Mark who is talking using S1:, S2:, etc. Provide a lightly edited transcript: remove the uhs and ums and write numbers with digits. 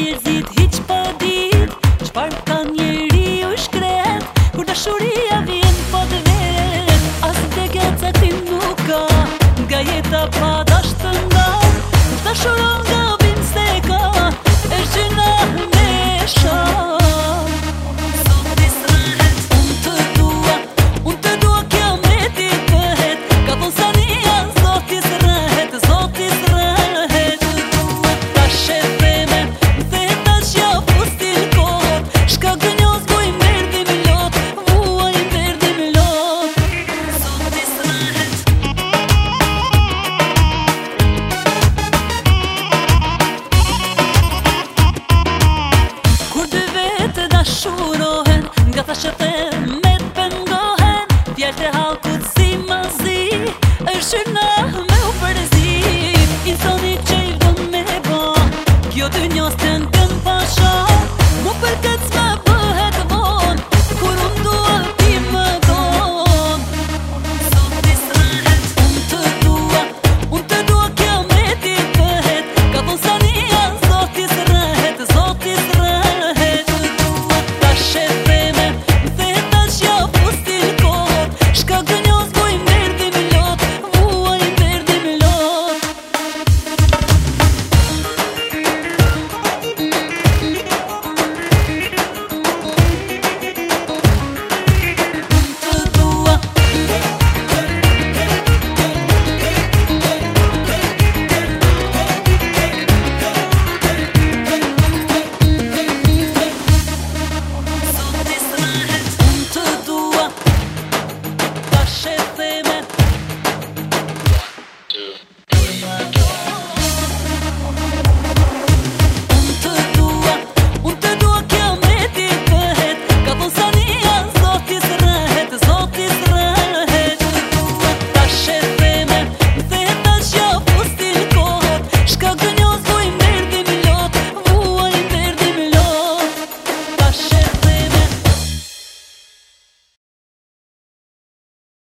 S1: njerëzit hiq pa dit çfarë ka njeriu shkret kur dashuria vjen pa të vet. As vdekja caktim nuk ka, nga jeta pa dash të ndar, kur dashuron gabim se ka, është gjëna me shar. Dashurohen, nga thashet e me t'pengohen, fjallë të halkut si mazi, është gjëna me u përzi. Insoni që i vdon me ba, kjo dy njës të në pasha, mu për këtë s'ma bëhe